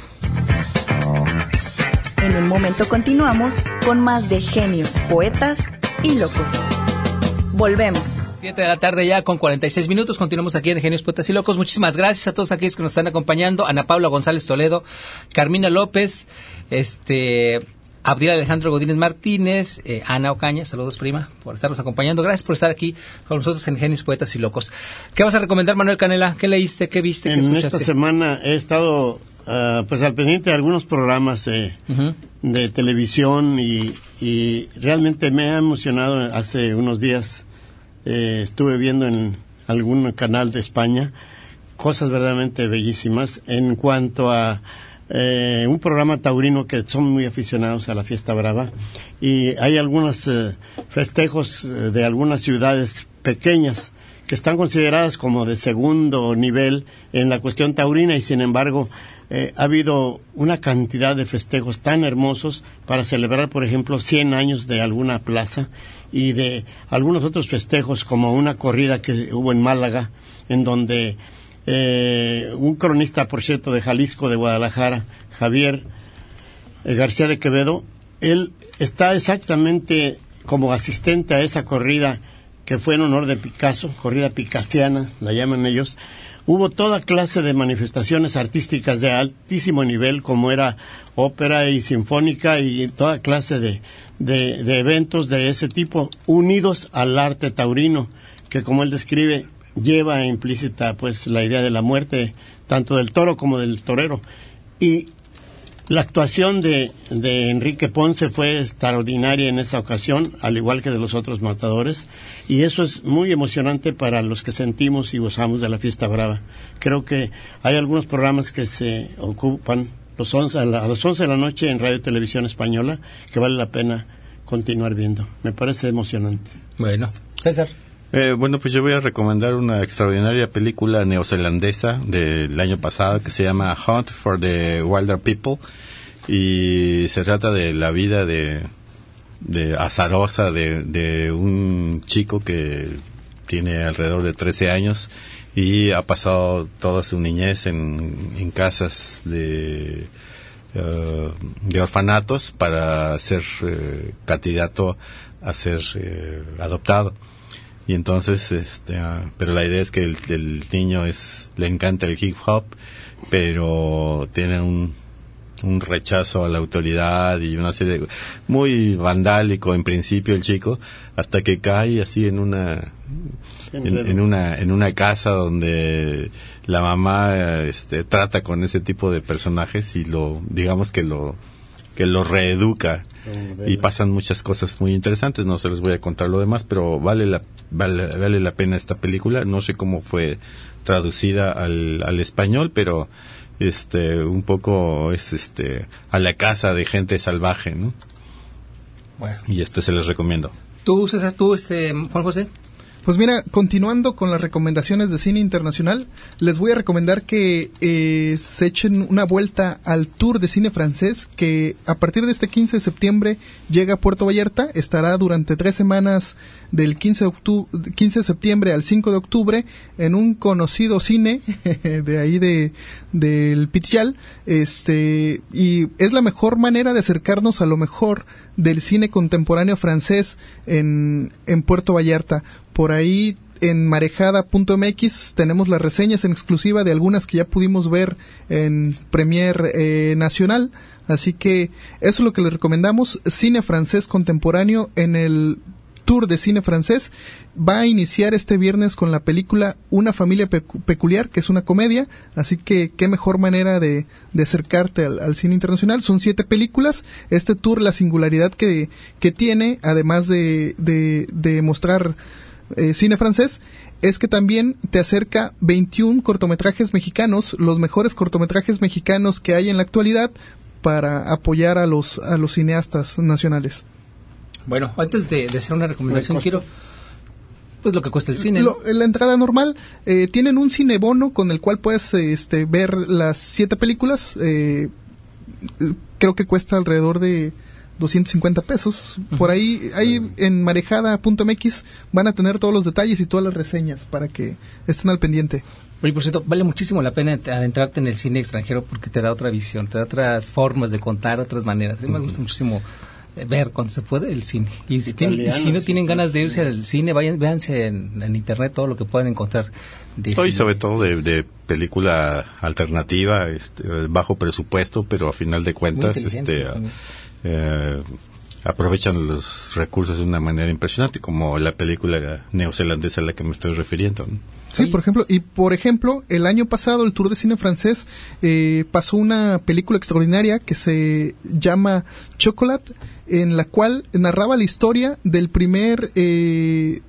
En un momento continuamos con más de Genios, Poetas y Locos. Volvemos. siete de la tarde ya con cuarenta y seis minutos. Continuamos aquí en Genios, Poetas y Locos. Muchísimas gracias a todos aquellos que nos están acompañando. Ana Paula González Toledo, Carmina López, este... Abdiel Alejandro Godínez Martínez, eh, Ana Ocaña, saludos prima, por estarnos acompañando. Gracias por estar aquí con nosotros en Genios, Poetas y Locos. ¿Qué vas a recomendar, Manuel Canela? ¿Qué leíste? ¿Qué viste? ¿Qué en escuchaste? Esta semana he estado uh, pues al pendiente de algunos programas de, uh-huh. de televisión y, y realmente me ha emocionado. Hace unos días eh, estuve viendo en algún canal de España cosas verdaderamente bellísimas en cuanto a Eh, un programa taurino que son muy aficionados a la fiesta brava, y hay algunos eh, festejos eh, de algunas ciudades pequeñas que están consideradas como de segundo nivel en la cuestión taurina, y sin embargo eh, ha habido una cantidad de festejos tan hermosos para celebrar, por ejemplo, cien años de alguna plaza, y de algunos otros festejos como una corrida que hubo en Málaga, en donde Eh, un cronista, por cierto, de Jalisco, de Guadalajara, Javier eh, García de Quevedo, él está exactamente como asistente a esa corrida que fue en honor de Picasso, corrida picasiana, la llaman ellos. Hubo toda clase de manifestaciones artísticas de altísimo nivel, como era ópera y sinfónica y toda clase de, de, de eventos de ese tipo, unidos al arte taurino, que como él describe, lleva implícita pues la idea de la muerte tanto del toro como del torero. Y la actuación de, de Enrique Ponce fue extraordinaria en esa ocasión, al igual que de los otros matadores, y eso es muy emocionante para los que sentimos y gozamos de la fiesta brava. Creo que hay algunos programas que se ocupan los once, a, la, a las once de la noche en Radio y Televisión Española, que vale la pena continuar viendo. Me parece emocionante. Bueno, César. Eh, bueno, pues yo voy a recomendar una extraordinaria película neozelandesa del año pasado que se llama Hunt for the Wilder People, y se trata de la vida de, de azarosa de, de un chico que tiene alrededor de trece años y ha pasado toda su niñez en, en casas de, uh, de orfanatos para ser uh, candidato a ser uh, adoptado. Y entonces, este, uh, pero la idea es que el, el niño es, le encanta el hip hop, pero tiene un, un rechazo a la autoridad y una serie de, muy vandálico en principio el chico, hasta que cae así en una, en, en una, en una casa donde la mamá, este, trata con ese tipo de personajes y lo, digamos que lo, que lo reeduca. Y pasan muchas cosas muy interesantes. No se les voy a contar lo demás, pero vale la vale, vale la pena esta película. No sé cómo fue traducida al, al español, pero este un poco es este a la casa de gente salvaje, ¿no? Bueno. Y este se les recomiendo. ¿Tú, César, tú, este, Juan José? Pues mira, continuando con las recomendaciones de cine internacional, les voy a recomendar que eh, se echen una vuelta al Tour de Cine Francés, que a partir de este quince de septiembre llega a Puerto Vallarta. Estará durante tres semanas del quince de, octubre, quince de septiembre al cinco de octubre en un conocido cine de ahí de del Pitillal, este, y es la mejor manera de acercarnos a lo mejor del cine contemporáneo francés en, en Puerto Vallarta. Por ahí en marejada punto m x tenemos las reseñas en exclusiva de algunas que ya pudimos ver en Premier eh, Nacional, así que eso es lo que les recomendamos, cine francés contemporáneo en el Tour de Cine Francés va a iniciar este viernes con la película Una familia Pecu- peculiar, que es una comedia, así que qué mejor manera de, de acercarte al, al cine internacional. Son siete películas. Este tour, la singularidad que, que tiene, además de, de, de mostrar eh, cine francés, es que también te acerca veintiún cortometrajes mexicanos, los mejores cortometrajes mexicanos que hay en la actualidad, para apoyar a los a los cineastas nacionales. Bueno, antes de, de hacer una recomendación, quiero pues lo que cuesta el cine. Lo, la entrada normal, eh, tienen un cinebono con el cual puedes este, ver las siete películas. Eh, creo que cuesta alrededor de doscientos cincuenta pesos. Uh-huh. Por ahí, ahí en marejada punto m x van a tener todos los detalles y todas las reseñas para que estén al pendiente. Oye, por cierto, vale muchísimo la pena adentrarte en el cine extranjero porque te da otra visión, te da otras formas de contar, otras maneras. A mí me gusta muchísimo ver cuando se puede el cine. Y si, tienen, y si no tienen ganas de irse al cine, vayan, véanse en, en internet todo lo que puedan encontrar. De y sobre todo de, de película alternativa, este, bajo presupuesto, pero a final de cuentas este eh, aprovechan los recursos de una manera impresionante, como la película neozelandesa a la que me estoy refiriendo, ¿no? Sí, por ejemplo, y por ejemplo, el año pasado el Tour de Cine Francés eh, pasó una película extraordinaria que se llama Chocolat, en la cual narraba la historia del primer eh,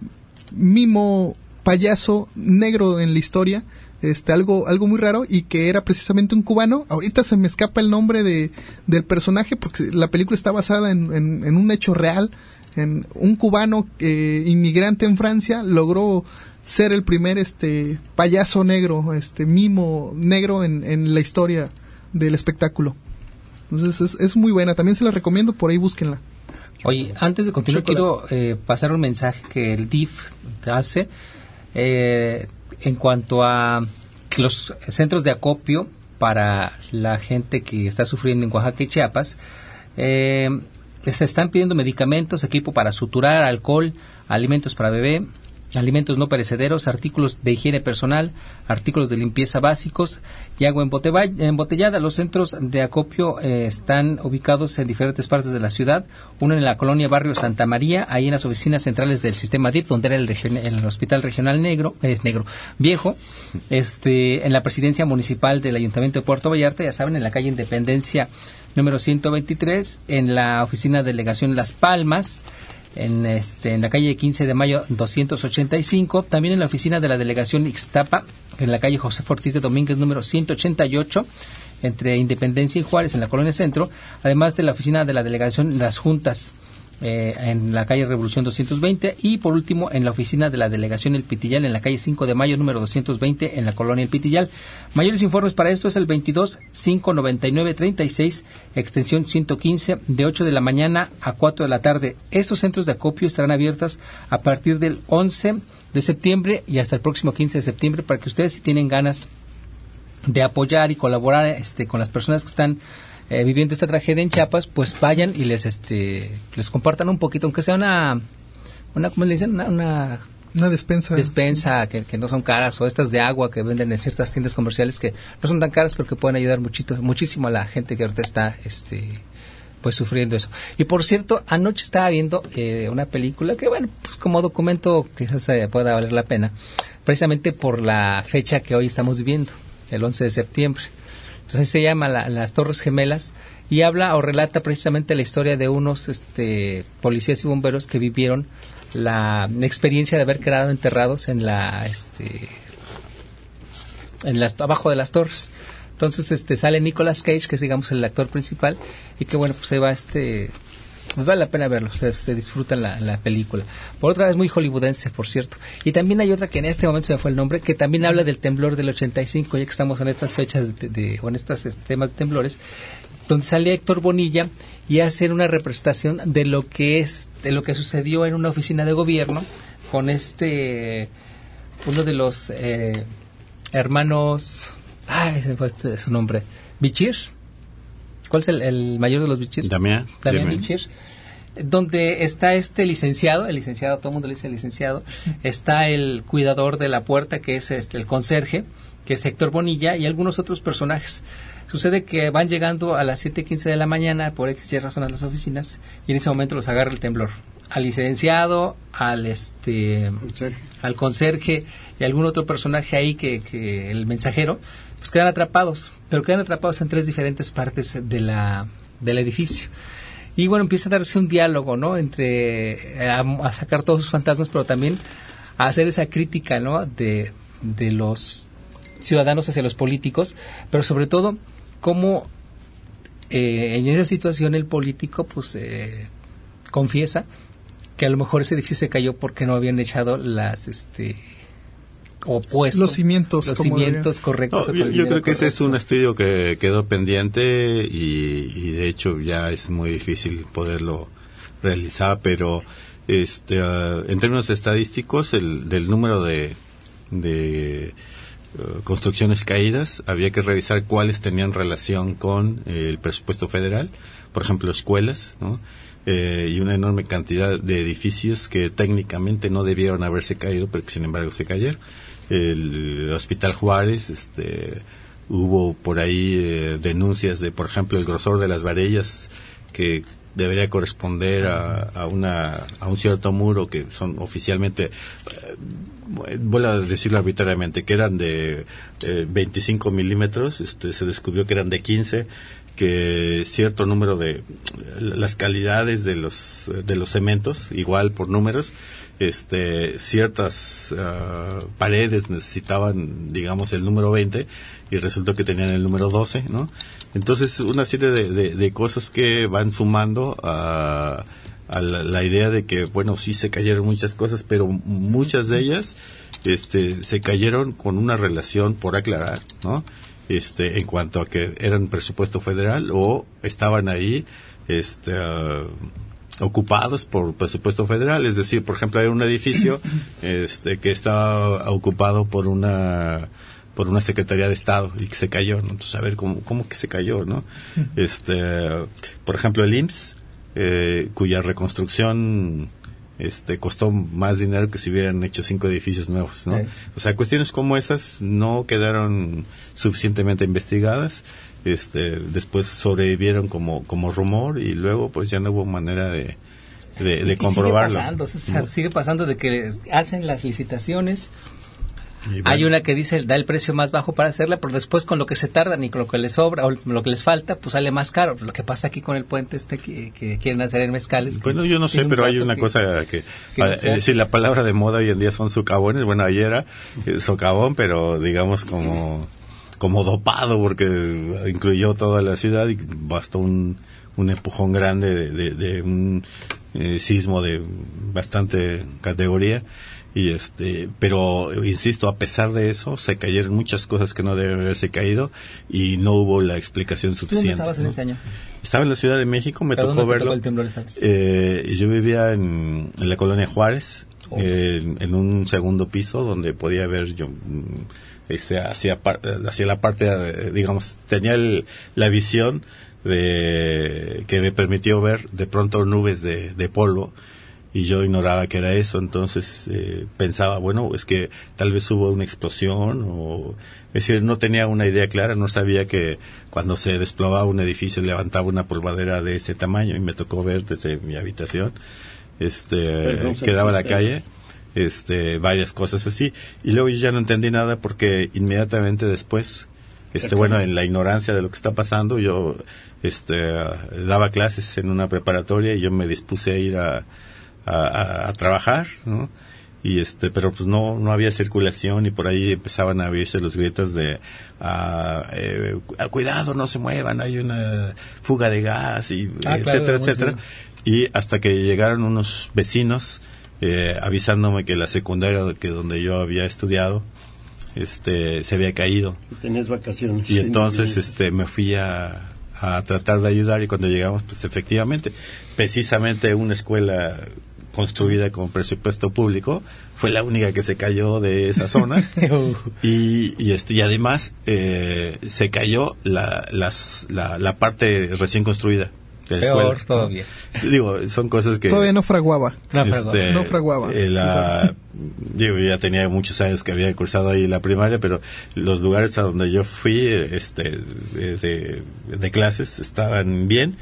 mimo payaso negro en la historia, este algo algo muy raro, y que era precisamente un cubano. Ahorita se me escapa el nombre de del personaje porque la película está basada en, en, en un hecho real, en un cubano eh, inmigrante en Francia logró ser el primer este payaso negro, este mimo negro en, en la historia del espectáculo. Entonces es, es muy buena, también se la recomiendo, por ahí búsquenla. Oye, antes de continuar Chocolate. quiero eh, pasar un mensaje que el D I F hace eh, en cuanto a los centros de acopio para la gente que está sufriendo en Oaxaca y Chiapas. Eh, se están pidiendo medicamentos, equipo para suturar, alcohol, alimentos para bebé, alimentos no perecederos, artículos de higiene personal, artículos de limpieza básicos y agua embotellada. Los centros de acopio eh, están ubicados en diferentes partes de la ciudad, uno en la colonia Barrio Santa María, ahí en las oficinas centrales del sistema D I F, donde era el, region, el Hospital Regional Negro, es eh, negro, viejo, este, en la presidencia municipal del Ayuntamiento de Puerto Vallarta, ya saben, en la calle Independencia número ciento veintitrés, en la oficina de delegación Las Palmas, en este en la calle quince de mayo doscientos ochenta y cinco, también en la oficina de la delegación Ixtapa, en la calle José Ortiz de Domínguez número ciento ochenta y ocho, entre Independencia y Juárez, en la colonia Centro, además de la oficina de la delegación Las Juntas, eh, en la calle Revolución doscientos veinte, y por último en la oficina de la delegación El Pitillal, en la calle cinco de mayo número doscientos veinte, en la colonia El Pitillal. Mayores informes para esto es el veintidós, cinco noventa y nueve, treinta y seis, extensión ciento quince, de ocho de la mañana a cuatro de la tarde. Estos centros de acopio estarán abiertos a partir del once de septiembre y hasta el próximo quince de septiembre, para que ustedes, si tienen ganas de apoyar y colaborar este con las personas que están Eh, viviendo esta tragedia en Chiapas, pues vayan y les este les compartan un poquito, aunque sea una una ¿cómo le dicen? una, una una despensa despensa que, que no son caras, o estas de agua que venden en ciertas tiendas comerciales que no son tan caras, pero que pueden ayudar muchito, muchísimo a la gente que ahorita está este pues sufriendo eso. Y por cierto, anoche estaba viendo eh, una película que, bueno, pues como documento quizás eh, pueda valer la pena, precisamente por la fecha que hoy estamos viviendo, el once de septiembre. Entonces se llama la, Las Torres Gemelas, y habla o relata precisamente la historia de unos este, policías y bomberos que vivieron la experiencia de haber quedado enterrados en la este en las abajo de las torres. Entonces este sale Nicolas Cage, que es digamos el actor principal, y que bueno, pues se va este pues vale la pena verlo, se, se disfruta la, la película. Por otra vez muy hollywoodense, por cierto. Y también hay otra que en este momento se me fue el nombre, que también habla del temblor del ochenta y cinco, ya que estamos en estas fechas de, de, o en estos este, temas de temblores, donde sale Héctor Bonilla y hace una representación de lo que es, de lo que sucedió en una oficina de gobierno con este, uno de los eh, hermanos, ay, se me fue este, su nombre, Bichir. ¿Cuál es el, el mayor de los Bichir? Damián. Damián Bichir. Donde está este licenciado, el licenciado, todo el mundo le dice licenciado, está el cuidador de la puerta, que es este el conserje, que es Héctor Bonilla, y algunos otros personajes. Sucede que van llegando a las siete quince de la mañana, por X razón, a las oficinas, y en ese momento los agarra el temblor. al licenciado, al este Conserje. al conserje y algún otro personaje ahí que, que el mensajero, pues quedan atrapados, pero quedan atrapados en tres diferentes partes de la del edificio. Y bueno, empieza a darse un diálogo, ¿no? Entre a, a sacar todos sus fantasmas, pero también a hacer esa crítica, ¿no? De, de los ciudadanos hacia los políticos, pero sobre todo cómo eh, en esa situación el político, pues eh, confiesa que a lo mejor ese edificio se cayó porque no habían echado las este opuestos los cimientos los como cimientos correctos. No, yo, yo creo que ese es un estudio que quedó pendiente y, y de hecho ya es muy difícil poderlo realizar, pero este uh, en términos estadísticos el del número de de uh, construcciones caídas había que revisar cuáles tenían relación con eh, el presupuesto federal, por ejemplo escuelas, ¿no? Eh, y una enorme cantidad de edificios que técnicamente no debieron haberse caído, pero que sin embargo se cayeron. El Hospital Juárez, este, hubo por ahí eh, denuncias de, por ejemplo, el grosor de las varillas que debería corresponder a, a una a un cierto muro que son oficialmente, eh, voy a decirlo arbitrariamente, que eran de eh, veinticinco milímetros, este, se descubrió que eran de quince, que cierto número de las calidades de los de los cementos, igual por números, este ciertas uh, paredes necesitaban, digamos, el número veinte y resultó que tenían el número doce, ¿no? Entonces una serie de, de, de cosas que van sumando a, a la, la idea de que, bueno, sí se cayeron muchas cosas, pero muchas de ellas este se cayeron con una relación por aclarar, ¿no? Este, en cuanto a que eran presupuesto federal o estaban ahí este, uh, ocupados por presupuesto federal. Es decir, por ejemplo, hay un edificio este, que está ocupado por una por una Secretaría de Estado y que se cayó, ¿no? Entonces, a ver, ¿cómo, cómo que se cayó, no? Este, por ejemplo, el I M S S, eh, cuya reconstrucción este costó más dinero que si hubieran hecho cinco edificios nuevos, ¿no? Sí. O sea, cuestiones como esas no quedaron suficientemente investigadas, este después sobrevivieron como como rumor y luego pues ya no hubo manera de de, de comprobarlo. Sigue pasando, César, ¿no? Sigue pasando de que hacen las licitaciones. Bueno. Hay una que dice da el precio más bajo para hacerla, pero después con lo que se tardan y con lo que les sobra o lo que les falta, pues sale más caro. Lo que pasa aquí con el puente este que, que quieren hacer en Mezcales. Bueno, yo no sé, pero hay una que, cosa que, que es decir, la palabra de moda hoy en día son socavones. Bueno, ayer era eh, socavón, pero digamos como como dopado porque incluyó toda la ciudad y bastó un un empujón grande de, de, de un eh, sismo de bastante categoría. Y este, pero insisto, a pesar de eso, se cayeron muchas cosas que no deben haberse caído y no hubo la explicación suficiente. ¿Dónde estabas en ¿no? ese año? Estaba en la Ciudad de México, me tocó verlo. Tocó el temblor, ¿sabes? Eh, yo vivía en, en la colonia Juárez, oh. eh, en, en un segundo piso donde podía ver yo este, hacia, hacia la parte, digamos, tenía el, la visión de que me permitió ver de pronto nubes de, de polvo. Y yo ignoraba que era eso, entonces eh, pensaba, bueno, es que tal vez hubo una explosión, o es decir, no tenía una idea clara, no sabía que cuando se desplomaba un edificio levantaba una polvadera de ese tamaño, y me tocó ver desde mi habitación, este, que daba a la calle, este, varias cosas así, y luego yo ya no entendí nada porque inmediatamente después, este, bueno, en la ignorancia de lo que está pasando, yo, este, daba clases en una preparatoria y yo me dispuse a ir a A, a, a trabajar, ¿no? Y este, pero pues no no había circulación y por ahí empezaban a oírse los gritos de ah, eh, cuidado, no se muevan, hay una fuga de gas y ah, etcétera, claro, etcétera. Y hasta que llegaron unos vecinos eh, avisándome que la secundaria que donde yo había estudiado este se había caído. Y tenías vacaciones. Y entonces este me fui a a tratar de ayudar y cuando llegamos pues efectivamente precisamente una escuela construida con presupuesto público fue la única que se cayó de esa zona y, y este y además eh, se cayó la las la, la parte recién construida de la Peor escuela, todavía. ¿no? Digo, son cosas que todavía no fraguaba. No este, fraguaba. No fraguaba. Eh, la, digo, ya tenía muchos años que había cursado ahí la primaria, pero los lugares a donde yo fui este de, de clases estaban bien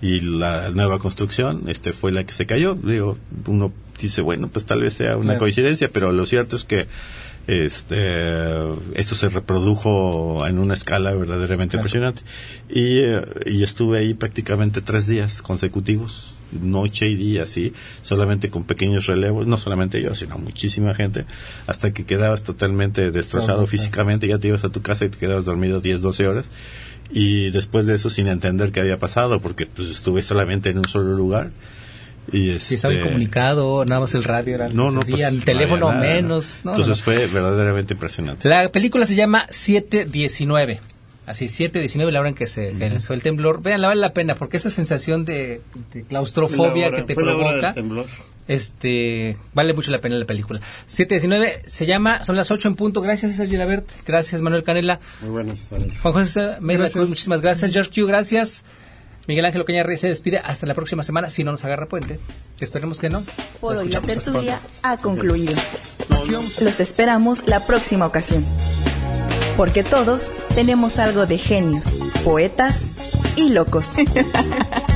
y la nueva construcción este fue la que se cayó. Digo, uno dice, bueno, pues tal vez sea una claro. coincidencia, pero lo cierto es que este esto se reprodujo en una escala verdaderamente claro. impresionante. Y, y estuve ahí prácticamente tres días consecutivos, noche y día, sí, solamente con pequeños relevos, no solamente yo, sino muchísima gente, hasta que quedabas totalmente destrozado claro, físicamente, ya te ibas a tu casa y te quedabas dormido diez, doce horas, y después de eso sin entender qué había pasado, porque pues estuve solamente en un solo lugar. Y este, sí, estaba incomunicado, nada más el radio era no, no, pues, pues, el teléfono no menos. No, Entonces no, no. fue verdaderamente impresionante. La película se llama siete diecinueve. Así, siete diecinueve, la hora en que se uh-huh. fue el temblor. Vean, la vale la pena, porque esa sensación de, de claustrofobia hora, que te provoca, este, vale mucho la pena la película. siete diecinueve se llama, son las ocho en punto. Gracias, César Gilabert. Gracias, Manuel Canela. Muy buenas tardes. Juan José Meira Cruz, muchísimas gracias. George Q, gracias. Miguel Ángel Ocaña Reyes se despide hasta la próxima semana, si no nos agarra puente. Esperemos que no. Por hoy la tertulia ha concluido. Los esperamos la próxima ocasión. Porque todos tenemos algo de genios, poetas y locos.